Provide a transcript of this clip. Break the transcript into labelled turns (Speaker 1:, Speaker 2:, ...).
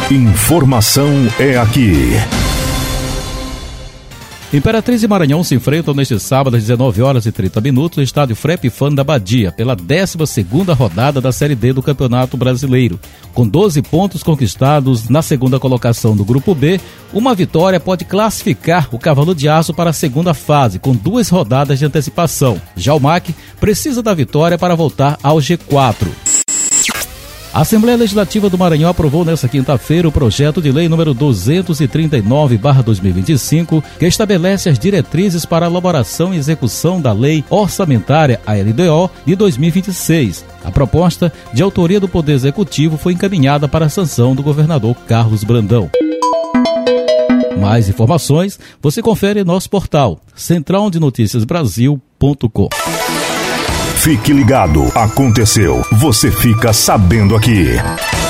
Speaker 1: Informação é aqui.
Speaker 2: Imperatriz e Maranhão se enfrentam neste sábado às 19h30 no estádio Frepifan da Badia, pela 12ª rodada da Série D do Campeonato Brasileiro. Com 12 pontos conquistados na segunda colocação do Grupo B, uma vitória pode classificar o Cavalo de Aço para a segunda fase, com 2 rodadas de antecipação. Já o MAC precisa da vitória para voltar ao G4. A Assembleia Legislativa do Maranhão aprovou nesta quinta-feira o projeto de lei número 239/2025, que estabelece as diretrizes para a elaboração e execução da Lei Orçamentária, a LDO, de 2026. A proposta, de autoria do Poder Executivo, foi encaminhada para a sanção do governador Carlos Brandão. Mais informações você confere em nosso portal centraldenoticiasbrasil.com.
Speaker 1: Fique ligado, aconteceu, você fica sabendo aqui.